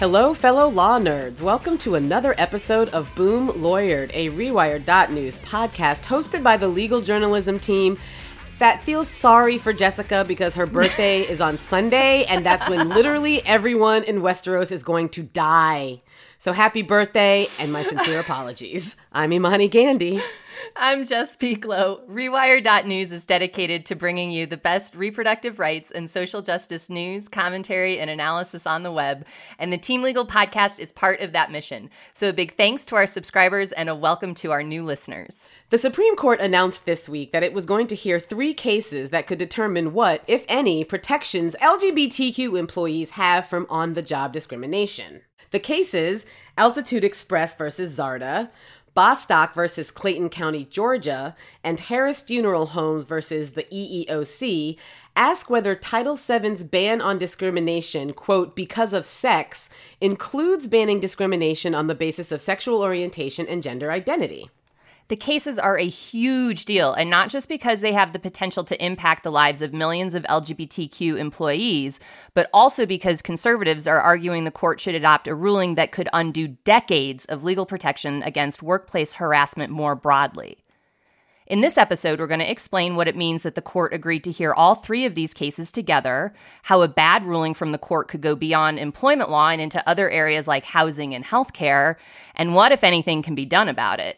Hello, fellow law nerds. Welcome to another episode of Boom Lawyered, a Rewired.News podcast hosted by the legal journalism team that feels sorry for Jessica because her birthday is on Sunday, and that's when literally everyone in Westeros is going to die. So happy birthday, and my sincere apologies. I'm Imani Gandhi. I'm Jess Pieklo. Rewired.News is dedicated to bringing you the best reproductive rights and social justice news, commentary, and analysis on the web, and the Team Legal podcast is part of that mission. So a big thanks to our subscribers and a welcome to our new listeners. The Supreme Court announced this week that it was going to hear 3 cases that could determine what, if any, protections LGBTQ employees have from on-the-job discrimination. The cases, Altitude Express versus Zarda, Bostock versus Clayton County, Georgia, and Harris Funeral Homes versus the EEOC ask whether Title VII's ban on discrimination, quote, because of sex, includes banning discrimination on the basis of sexual orientation and gender identity. The cases are a huge deal, and not just because they have the potential to impact the lives of millions of LGBTQ employees, but also because conservatives are arguing the court should adopt a ruling that could undo decades of legal protection against workplace harassment more broadly. In this episode, we're going to explain what it means that the court agreed to hear all 3 of these cases together, how a bad ruling from the court could go beyond employment law and into other areas like housing and healthcare, and what, if anything, can be done about it.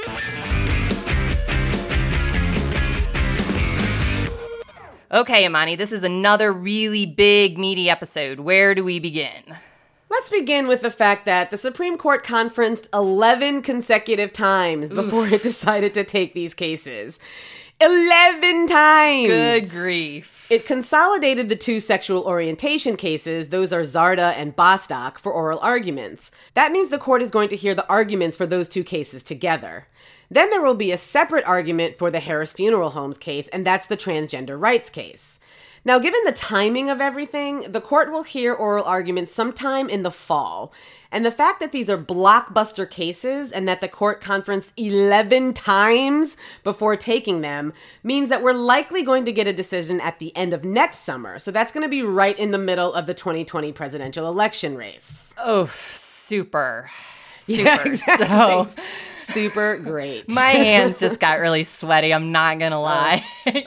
Okay, Imani, this is another really big, meaty episode. Where do we begin? Let's begin with the fact that the Supreme Court conferenced 11 consecutive times before it decided to take these cases. 11 times! Good grief. It consolidated the 2 sexual orientation cases, those are Zarda and Bostock, for oral arguments. That means the court is going to hear the arguments for those 2 cases together. Then there will be a separate argument for the Harris Funeral Homes case, and that's the transgender rights case. Now, given the timing of everything, the court will hear oral arguments sometime in the fall. And the fact that these are blockbuster cases and that the court conferenced 11 times before taking them means that we're likely going to get a decision at the end of next summer. So that's going to be right in the middle of the 2020 presidential election race. Oh, super. Yeah, exactly. So super great. My hands just got really sweaty, I'm not going to lie.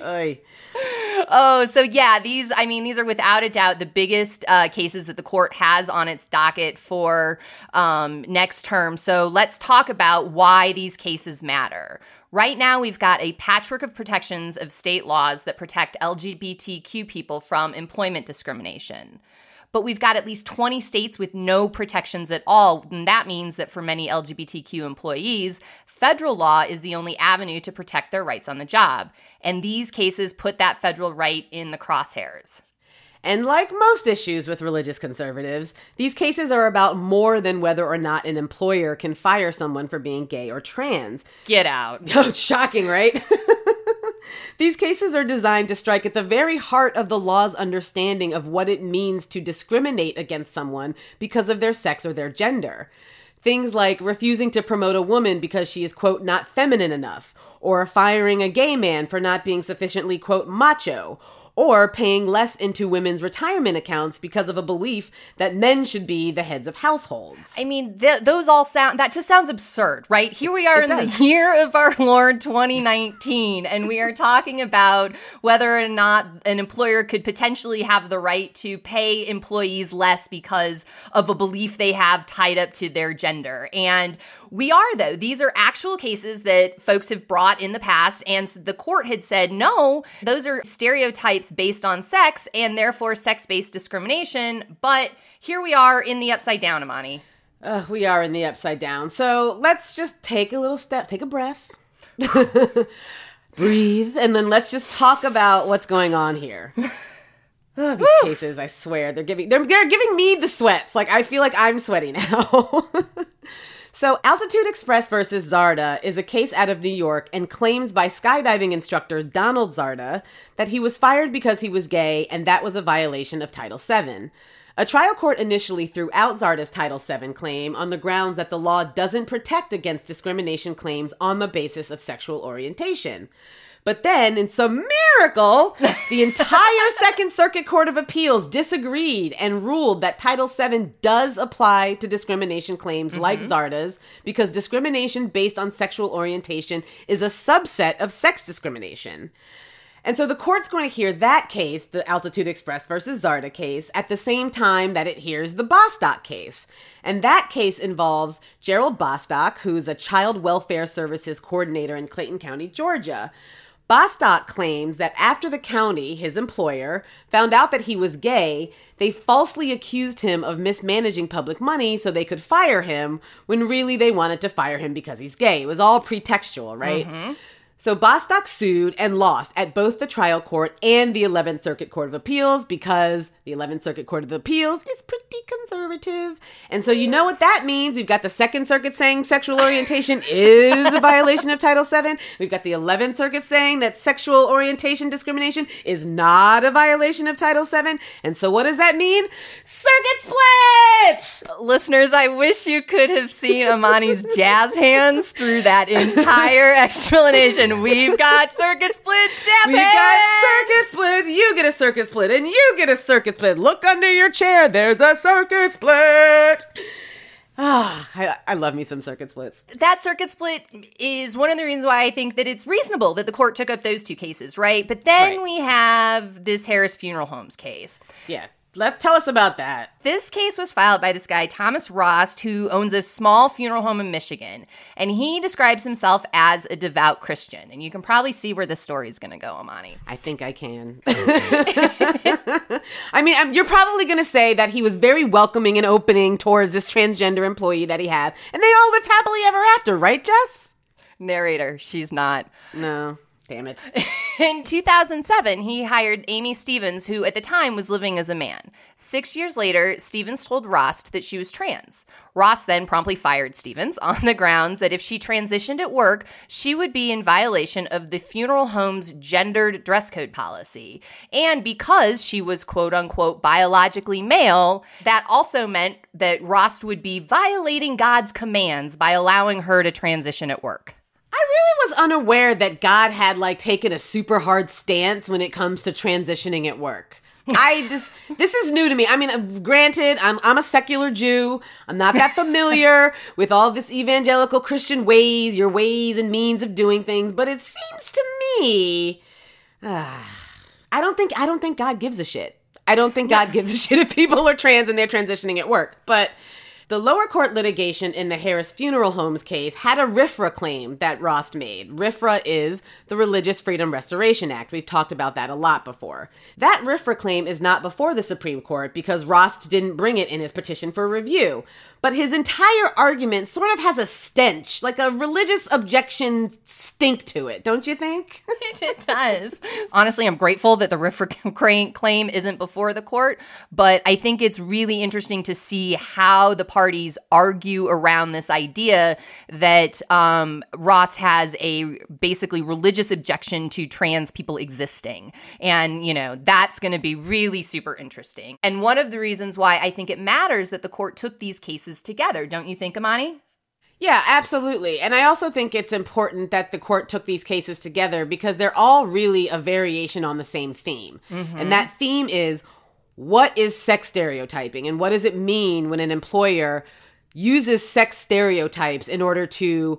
Oh, so yeah, these are without a doubt the biggest cases that the court has on its docket for next term. So let's talk about why these cases matter. Right now, we've got a patchwork of protections of state laws that protect LGBTQ people from employment discrimination. But we've got at least 20 states with no protections at all, and that means that for many LGBTQ employees, federal law is the only avenue to protect their rights on the job. And these cases put that federal right in the crosshairs. And like most issues with religious conservatives, these cases are about more than whether or not an employer can fire someone for being gay or trans. Get out. Oh, shocking, right? These cases are designed to strike at the very heart of the law's understanding of what it means to discriminate against someone because of their sex or their gender. Things like refusing to promote a woman because she is, quote, not feminine enough, or firing a gay man for not being sufficiently, quote, macho, or paying less into women's retirement accounts because of a belief that men should be the heads of households. I mean, that just sounds absurd, right? Here we are in the year of our Lord 2019, and we are talking about whether or not an employer could potentially have the right to pay employees less because of a belief they have tied up to their gender. And we are, though. These are actual cases that folks have brought in the past, and the court had said, no, those are stereotypes based on sex, and therefore sex-based discrimination. But here we are in the upside down, Imani. We are in the upside down. So let's just take a little step, take a breath, breathe, and then let's just talk about what's going on here. Oh, these cases, I swear, they're giving me the sweats. Like, I feel like I'm sweaty now. So Altitude Express versus Zarda is a case out of New York and claims by skydiving instructor Donald Zarda that he was fired because he was gay, and that was a violation of Title VII. A trial court initially threw out Zarda's Title VII claim on the grounds that the law doesn't protect against discrimination claims on the basis of sexual orientation. But then, in some miracle, the entire Second Circuit Court of Appeals disagreed and ruled that Title VII does apply to discrimination claims like Zarda's, because discrimination based on sexual orientation is a subset of sex discrimination. And so the court's going to hear that case, the Altitude Express versus Zarda case, at the same time that it hears the Bostock case. And that case involves Gerald Bostock, who's a child welfare services coordinator in Clayton County, Georgia. Bostock claims that after the county, his employer, found out that he was gay, they falsely accused him of mismanaging public money so they could fire him, when really they wanted to fire him because he's gay. It was all pretextual, right? Mm-hmm. So Bostock sued and lost at both the trial court and the 11th Circuit Court of Appeals, because the 11th Circuit Court of Appeals is pretty conservative. And so you know what that means. We've got the Second Circuit saying sexual orientation is a violation of Title VII. We've got the 11th Circuit saying that sexual orientation discrimination is not a violation of Title VII. And so what does that mean? Circuit split! Listeners, I wish you could have seen Amani's jazz hands through that entire explanation. We've got circuit split, jazz We've got circuit split. You get a circuit split, and you get a circuit split. Look under your chair. There's a circuit split. I love me some circuit splits. That circuit split is one of the reasons why I think that it's reasonable that the court took up those two cases, right? But then we have this Harris Funeral Homes case. Yeah. Tell us about that. This case was filed by this guy, Thomas Rost, who owns a small funeral home in Michigan. And he describes himself as a devout Christian. And you can probably see where this story is going to go, Amani. I think I can. I mean, you're probably going to say that he was very welcoming and opening towards this transgender employee that he had. And they all lived happily ever after, right, Jess? Narrator, she's not. No. Damn it. In 2007, he hired Amy Stevens, who at the time was living as a man. 6 years later, Stevens told Rost that she was trans. Rost then promptly fired Stevens on the grounds that if she transitioned at work, she would be in violation of the funeral home's gendered dress code policy. And because she was quote-unquote biologically male, that also meant that Rost would be violating God's commands by allowing her to transition at work. I really was unaware that God had taken a super hard stance when it comes to transitioning at work. This is new to me. I mean, granted, I'm a secular Jew. I'm not that familiar with all this evangelical Christian ways, your ways and means of doing things, but it seems to me, I don't think God gives a shit. I don't think God gives a shit if people are trans and they're transitioning at work, but the lower court litigation in the Harris Funeral Homes case had a RFRA claim that Rost made. RFRA is the Religious Freedom Restoration Act. We've talked about that a lot before. That RFRA claim is not before the Supreme Court because Rost didn't bring it in his petition for review. But his entire argument sort of has a stench, like a religious objection stink to it, don't you think? It does. Honestly, I'm grateful that the RFRA claim isn't before the court, but I think it's really interesting to see how the parties argue around this idea that Rost has a basically religious objection to trans people existing. And, that's going to be really super interesting. And one of the reasons why I think it matters that the court took these cases together, don't you think, Amani? Yeah, absolutely. And I also think it's important that the court took these cases together because they're all really a variation on the same theme. Mm-hmm. And that theme is, what is sex stereotyping? And what does it mean when an employer uses sex stereotypes in order to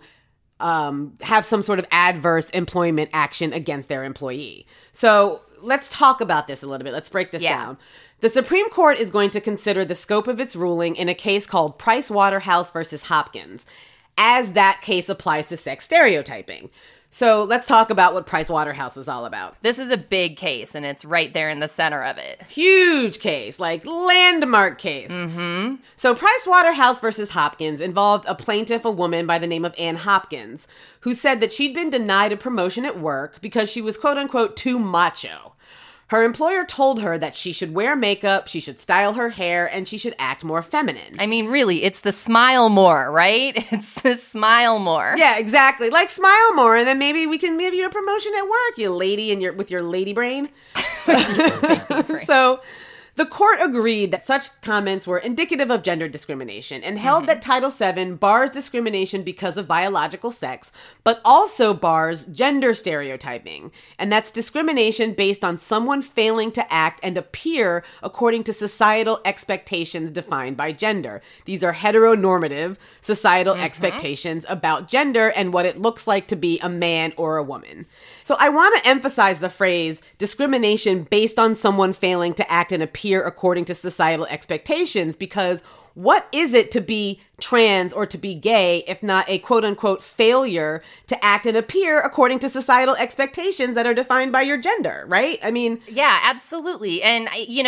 have some sort of adverse employment action against their employee? So let's talk about this a little bit. Let's break this down. The Supreme Court is going to consider the scope of its ruling in a case called Price Waterhouse versus Hopkins, as that case applies to sex stereotyping. So let's talk about what Price Waterhouse was all about. This is a big case, and it's right there in the center of it. Huge case, landmark case. Mm-hmm. So Price Waterhouse versus Hopkins involved a plaintiff, a woman by the name of Ann Hopkins, who said that she'd been denied a promotion at work because she was quote-unquote too macho. Her employer told her that she should wear makeup, she should style her hair, and she should act more feminine. I mean, really, it's the smile more, right? It's the smile more. Yeah, exactly. Smile more, and then maybe we can give you a promotion at work, you lady with your lady brain. So The court agreed that such comments were indicative of gender discrimination and held that Title VII bars discrimination because of biological sex, but also bars gender stereotyping. And that's discrimination based on someone failing to act and appear according to societal expectations defined by gender. These are heteronormative societal expectations about gender and what it looks like to be a man or a woman. So I want to emphasize the phrase discrimination based on someone failing to act and appear according to societal expectations, because what is it to be trans or to be gay if not a quote-unquote failure to act and appear according to societal expectations that are defined by your gender, right? I mean... Yeah, absolutely. And,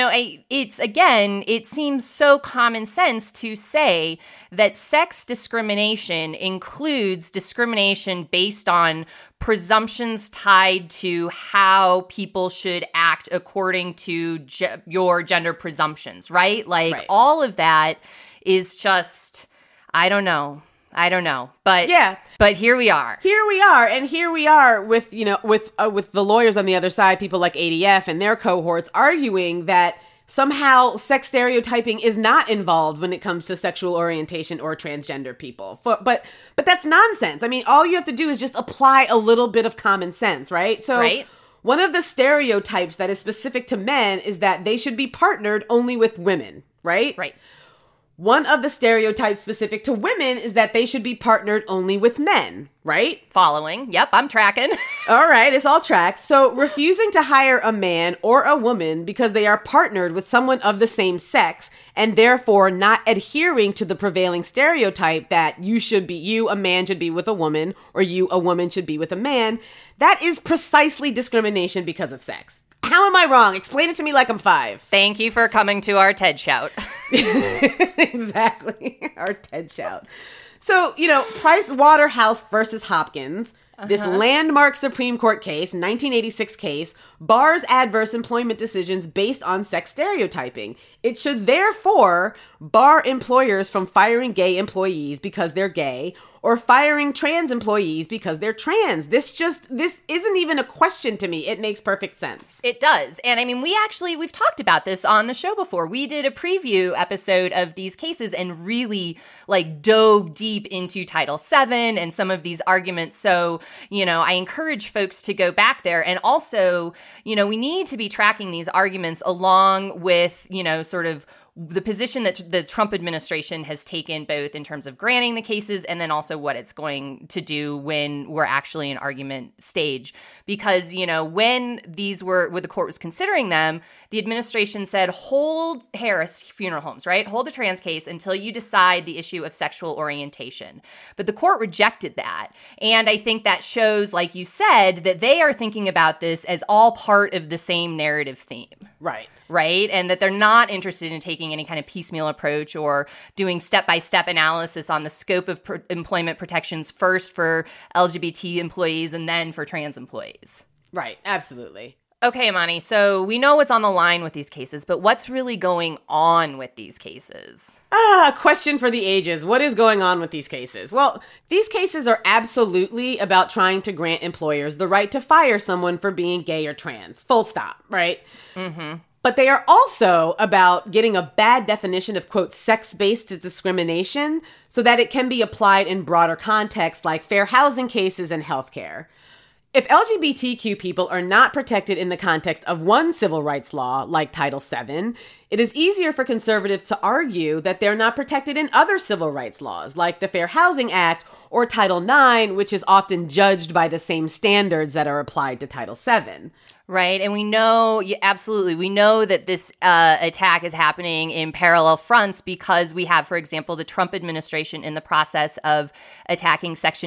it seems so common sense to say that sex discrimination includes discrimination based on presumptions tied to how people should act according to your gender presumptions, right? Like, all of that is just, I don't know. But yeah. But here we are. And here we are with the lawyers on the other side, people like ADF and their cohorts arguing that somehow sex stereotyping is not involved when it comes to sexual orientation or transgender people. But that's nonsense. I mean, all you have to do is just apply a little bit of common sense, right? So one of the stereotypes that is specific to men is that they should be partnered only with women, right? Right. One of the stereotypes specific to women is that they should be partnered only with men, right? Following. Yep, I'm tracking. All right, it's all tracked. So refusing to hire a man or a woman because they are partnered with someone of the same sex and therefore not adhering to the prevailing stereotype that a man should be with a woman or a woman should be with a man, that is precisely discrimination because of sex. How am I wrong? Explain it to me like I'm 5. Thank you for coming to our TED Shout. Exactly. Our TED Shout. So, Price Waterhouse versus Hopkins, this landmark Supreme Court case, 1986 case, bars adverse employment decisions based on sex stereotyping. It should therefore bar employers from firing gay employees because they're gay or firing trans employees because they're trans. This isn't even a question to me. It makes perfect sense. It does. And I mean, we've talked about this on the show before. We did a preview episode of these cases and really dove deep into Title VII and some of these arguments. So, I encourage folks to go back there. And also, we need to be tracking these arguments along with, sort of the position that the Trump administration has taken, both in terms of granting the cases and then also what it's going to do when we're actually in argument stage. Because, when the court was considering them, the administration said, hold Harris Funeral Homes, right? Hold the trans case until you decide the issue of sexual orientation. But the court rejected that. And I think that shows, like you said, that they are thinking about this as all part of the same narrative theme. Right? And that they're not interested in taking any kind of piecemeal approach or doing step-by-step analysis on the scope of employment protections first for LGBT employees and then for trans employees. Right, absolutely. Okay, Imani, so we know what's on the line with these cases, but what's really going on with these cases? Question for the ages. What is going on with these cases? Well, these cases are absolutely about trying to grant employers the right to fire someone for being gay or trans. Full stop, right? Mm-hmm. But they are also about getting a bad definition of, quote, sex-based discrimination so that it can be applied in broader contexts like fair housing cases and healthcare. If LGBTQ people are not protected in the context of one civil rights law, like Title VII, it is easier for conservatives to argue that they're not protected in other civil rights laws, like the Fair Housing Act or Title IX, which is often judged by the same standards that are applied to Title VII. Right. And we know, absolutely, we know that this attack is happening in parallel fronts because we have, for example, the Trump administration in the process of attacking Section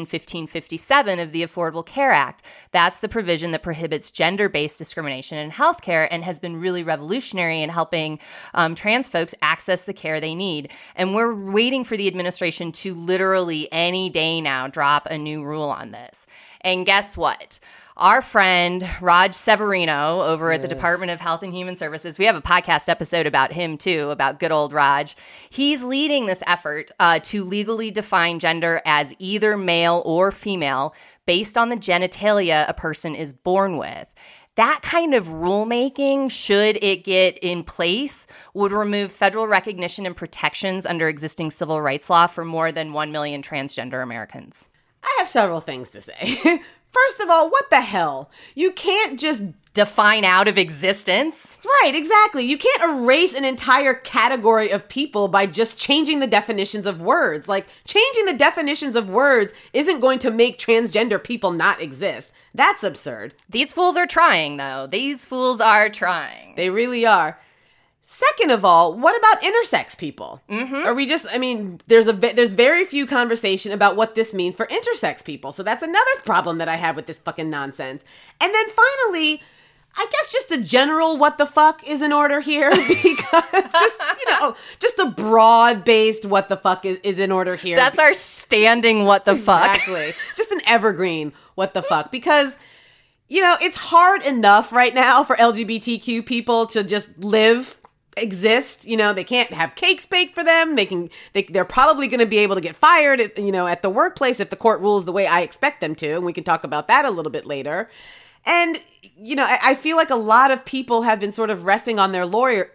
1557 of the Affordable Care Act. That's the provision that prohibits gender-based discrimination in healthcare and has been really revolutionary in helping trans folks access the care they need. And we're waiting for the administration to literally any day now drop a new rule on this. And guess what? Our friend Raj Severino over at the Department of Health and Human Services, we have a podcast episode about him too, about good old Raj. He's leading this effort to legally define gender as either male or female based on the genitalia a person is born with. that kind of rulemaking, should it get in place, would remove federal recognition and protections under existing civil rights law for more than 1 million transgender Americans. I have several things to say. First of all, what the hell? You can't just define out of existence. Right, exactly. You can't erase an entire category of people by just changing the definitions of words. Like, changing the definitions of words isn't going to make transgender people not exist. That's absurd. These fools are trying, though. These fools are trying. They really are. Second of all, what about intersex people? Are we just, there's very few conversation about what this means for intersex people. So that's another problem that I have with this fucking nonsense. And then finally, I guess just a general what the fuck is in order here, because just a broad-based what the fuck is in order here. That's our standing what the fuck. Exactly. Just an evergreen what the fuck, because it's hard enough right now for LGBTQ people to just exist. They can't have cakes baked for them. They're probably going to be able to get fired at the workplace if the court rules the way I expect them to, and we can talk about that a little bit later. And I feel like a lot of people have been sort of resting on their lawyers.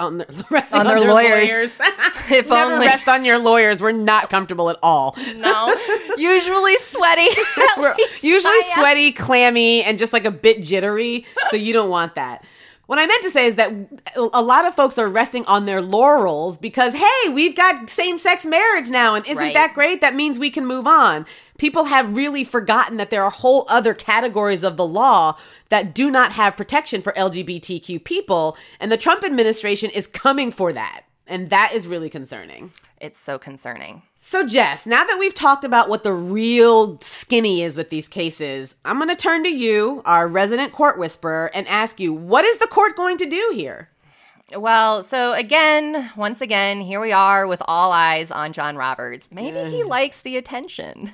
If Never only. rest on your lawyers. We're not comfortable at all. No. Usually sweaty. We're usually sweaty, clammy, and just like a bit jittery. So you don't want that. What I meant to say is that a lot of folks are resting on their laurels because, hey, we've got same-sex marriage now, and isn't that great? That means we can move on. People have really forgotten that there are whole other categories of the law that do not have protection for LGBTQ people, and the Trump administration is coming for that, and that is really concerning. It's so concerning. So, Jess, now that we've talked about what the real skinny is with these cases, I'm going to turn to you, our resident court whisperer, and ask you, what is the court going to do here? Well, so once again, here we are with all eyes on John Roberts. Maybe he likes the attention.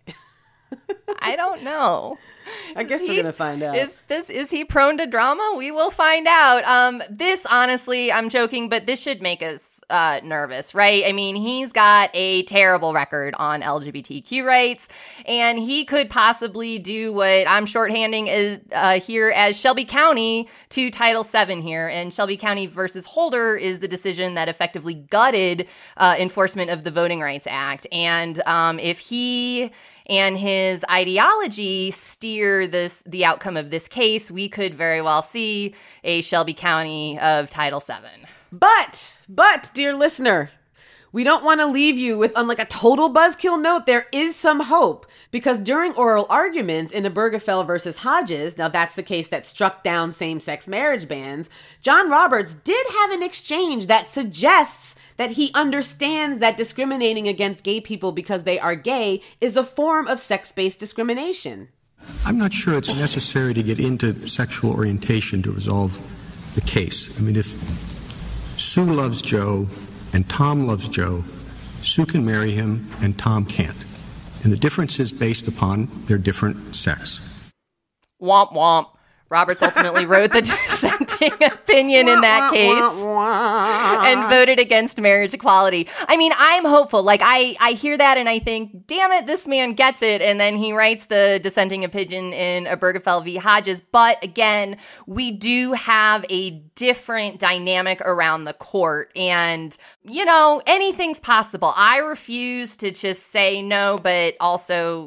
I don't know. I guess we're going to find out. Is he prone to drama? We will find out. This, honestly, I'm joking, but this should make us nervous, right? I mean, he's got a terrible record on LGBTQ rights, and he could possibly do what I'm shorthanding here as Shelby County to Title VII here. And Shelby County versus Holder is the decision that effectively gutted enforcement of the Voting Rights Act. And if he and his ideology steer the outcome of this case, we could very well see a Shelby County of Title VII. But, dear listener, we don't want to leave you with, on like a total buzzkill note. There is some hope, because during oral arguments in Obergefell versus Hodges, now that's the case that struck down same-sex marriage bans, John Roberts did have an exchange that suggests that he understands that discriminating against gay people because they are gay is a form of sex-based discrimination. I'm not sure it's necessary to get into sexual orientation to resolve the case. I mean, if Sue loves Joe and Tom loves Joe, Sue can marry him and Tom can't. And the difference is based upon their different sex. Womp womp. Roberts ultimately wrote the dissenting opinion in that case and voted against marriage equality. I mean, I'm hopeful. Like, I hear that and I think, damn it, this man gets it. And then he writes the dissenting opinion in Obergefell v. Hodges. But again, we do have a different dynamic around the court. And, anything's possible. I refuse to just say no, but also,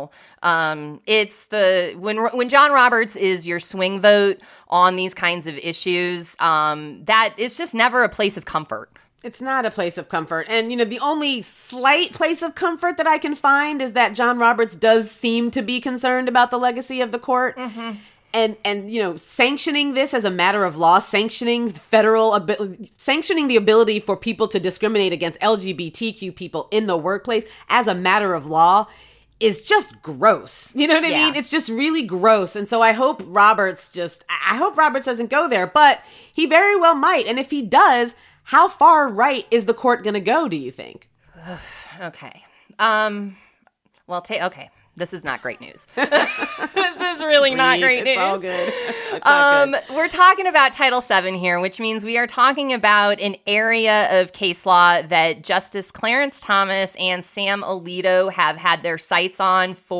it's when John Roberts is your swing vote on these kinds of issues, that it's just never a place of comfort. It's not a place of comfort. And, the only slight place of comfort that I can find is that John Roberts does seem to be concerned about the legacy of the court. Mm-hmm. And sanctioning this as a matter of law, sanctioning the ability for people to discriminate against LGBTQ people in the workplace as a matter of law is just gross. You know what I mean? It's just really gross. And so I hope Roberts doesn't go there, but he very well might. And if he does, how far right is the court going to go, do you think? Okay. Okay. This is not great news. This is really not great news. It's all good. It's all good. We're talking about Title VII here, which means we are talking about an area of case law that Justice Clarence Thomas and Sam Alito have had their sights on for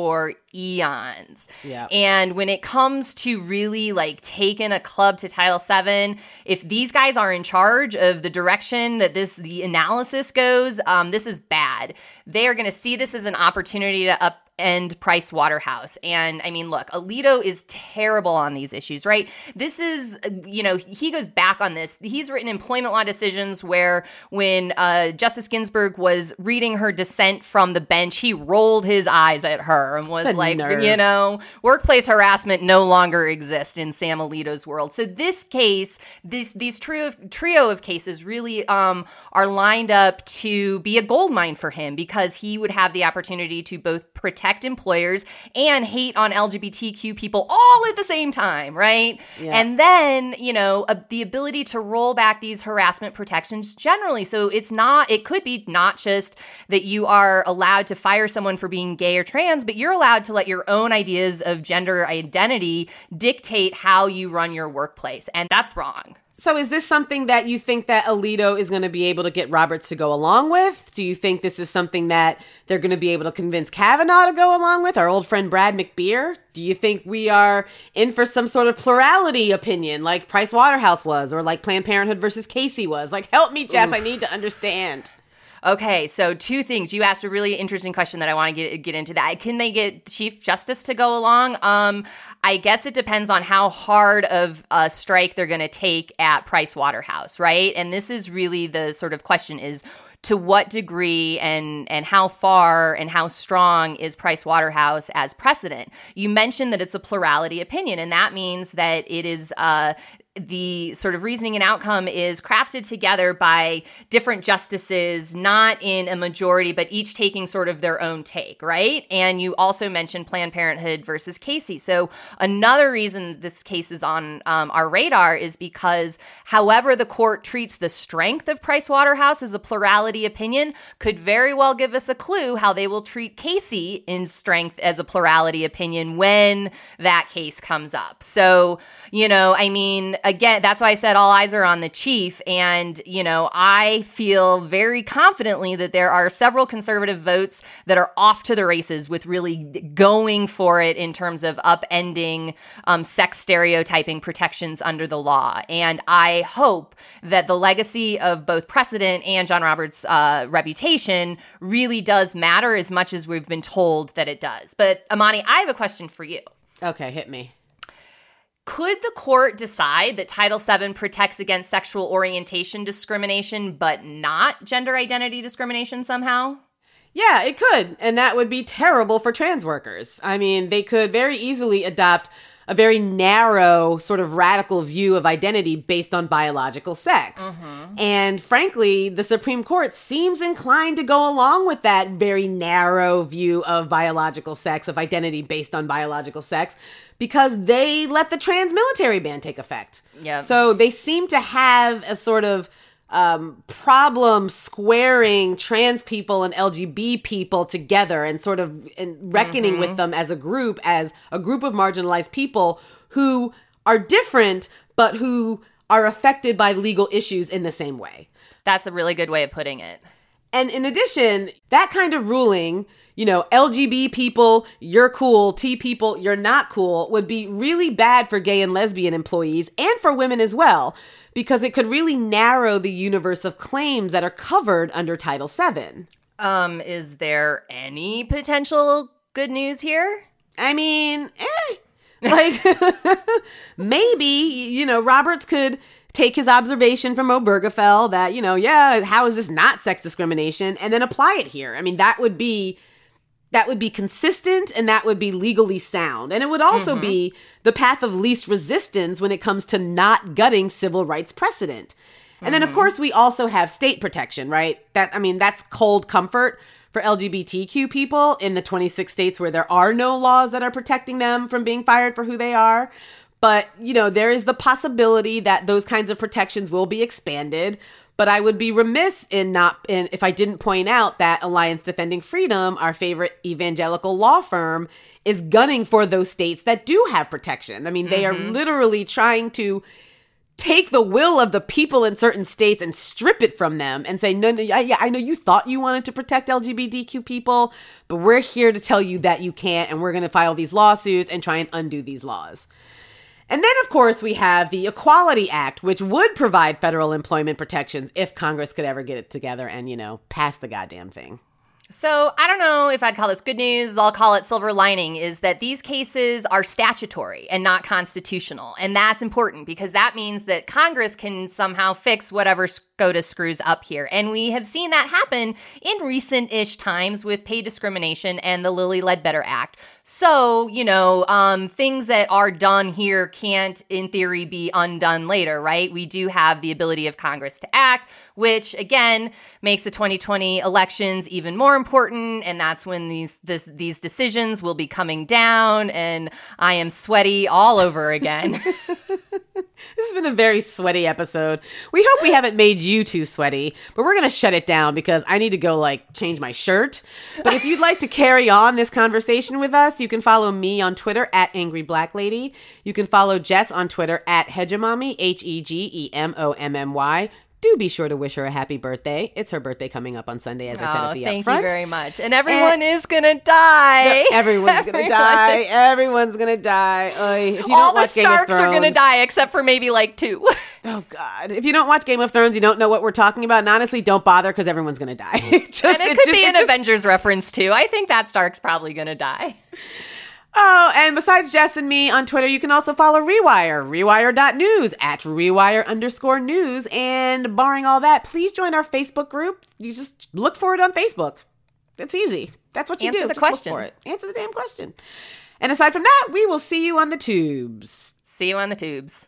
eons. Yeah. And when it comes to really like taking a club to Title VII, if these guys are in charge of the direction that the analysis goes, this is bad. They are going to see this as an opportunity to upend Price Waterhouse. And I mean, look, Alito is terrible on these issues, right? This is, he goes back on this. He's written employment law decisions where when Justice Ginsburg was reading her dissent from the bench, he rolled his eyes at her and was like, nerve. Workplace harassment no longer exists in Sam Alito's world. So this case, these trio of cases really are lined up to be a goldmine for him because he would have the opportunity to both protect employers and hate on LGBTQ people all at the same time, right? Yeah. And then, the ability to roll back these harassment protections generally. So it could be not just that you are allowed to fire someone for being gay or trans, but you're allowed to let your own ideas of gender identity dictate how you run your workplace. And that's wrong. So is this something that you think that Alito is going to be able to get Roberts to go along with? Do you think this is something that they're going to be able to convince Kavanaugh to go along with, our old friend Brad McBeer? Do you think we are in for some sort of plurality opinion like Price Waterhouse was or like Planned Parenthood versus Casey was? Like, help me, Jess. I need to understand. Okay, so two things. You asked a really interesting question that I want to get into that. Can they get Chief Justice to go along? I guess it depends on how hard of a strike they're going to take at Price Waterhouse, right? And this is really the sort of question is, to what degree and how far and how strong is Price Waterhouse as precedent? You mentioned that it's a plurality opinion, and that means that it is the sort of reasoning and outcome is crafted together by different justices, not in a majority, but each taking sort of their own take, right? And you also mentioned Planned Parenthood versus Casey. So another reason this case is on our radar is because however the court treats the strength of Price Waterhouse as a plurality opinion could very well give us a clue how they will treat Casey in strength as a plurality opinion when that case comes up. So, again, that's why I said all eyes are on the chief. And, I feel very confidently that there are several conservative votes that are off to the races with really going for it in terms of upending sex stereotyping protections under the law. And I hope that the legacy of both precedent and John Roberts' reputation really does matter as much as we've been told that it does. But Amani, I have a question for you. Okay, hit me. Could the court decide that Title VII protects against sexual orientation discrimination, but not gender identity discrimination somehow? Yeah, it could. And that would be terrible for trans workers. I mean, they could very easily adopt a very narrow, sort of radical view of identity based on biological sex. Mm-hmm. And frankly, the Supreme Court seems inclined to go along with that very narrow view of biological sex, of identity based on biological sex, because they let the trans military ban take effect. Yep. So they seem to have a sort of problem squaring trans people and LGBT people together and sort of reckoning with them as a group of marginalized people who are different, but who are affected by legal issues in the same way. That's a really good way of putting it. And in addition, that kind of ruling, LGB people, you're cool, T people, you're not cool, would be really bad for gay and lesbian employees and for women as well, because it could really narrow the universe of claims that are covered under Title VII. Is there any potential good news here? I mean, maybe, Roberts could take his observation from Obergefell that, how is this not sex discrimination, and then apply it here. I mean, that would be consistent and that would be legally sound. And it would also be the path of least resistance when it comes to not gutting civil rights precedent. And then, of course, we also have state protection, right? That's cold comfort for LGBTQ people in the 26 states where there are no laws that are protecting them from being fired for who they are. But, there is the possibility that those kinds of protections will be expanded. But I would be remiss if I didn't point out that Alliance Defending Freedom, our favorite evangelical law firm, is gunning for those states that do have protection. I mean, they are literally trying to take the will of the people in certain states and strip it from them and say, no, yeah, I know you thought you wanted to protect LGBTQ people, but we're here to tell you that you can't, and we're going to file these lawsuits and try and undo these laws. And then, of course, we have the Equality Act, which would provide federal employment protections if Congress could ever get it together and, pass the goddamn thing. So I don't know if I'd call this good news. I'll call it silver lining, is that these cases are statutory and not constitutional. And that's important because that means that Congress can somehow fix whatever SCOTUS screws up here. And we have seen that happen in recent-ish times with pay discrimination and the Lilly Ledbetter Act. So, things that are done here can't, in theory, be undone later, right? We do have the ability of Congress to act, which, again, makes the 2020 elections even more important. And that's when these decisions will be coming down. And I am sweaty all over again. This has been a very sweaty episode. We hope we haven't made you too sweaty, but we're going to shut it down because I need to go, change my shirt. But if you'd like to carry on this conversation with us, you can follow me on Twitter at Angry Black Lady. You can follow Jess on Twitter at Hegemommy, HEGEMOMMY. Do be sure to wish her a happy birthday. It's her birthday coming up on Sunday, as I said at the upfront. Thank you very much. And everyone is going to die. Everyone's going to die. Everyone's going to die. If you all don't watch the Game of Starks are going to die except for maybe 2. Oh, God. If you don't watch Game of Thrones, you don't know what we're talking about. And honestly, don't bother because everyone's going to die. And it could be an Avengers reference, too. I think that Stark's probably going to die. Oh, and besides Jess and me on Twitter, you can also follow Rewire, rewire.news, at rewire_news. And barring all that, please join our Facebook group. You just look for it on Facebook. It's easy. That's what you do. Answer the just question. Look for it. Answer the damn question. And aside from that, we will see you on the tubes. See you on the tubes.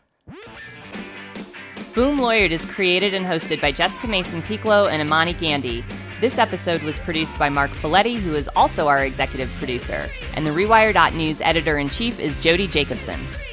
Boom Lawyered is created and hosted by Jessica Mason-Piccolo and Imani Gandhi. This episode was produced by Mark Folletti, who is also our executive producer, and the Rewire.News editor-in-chief is Jody Jacobson.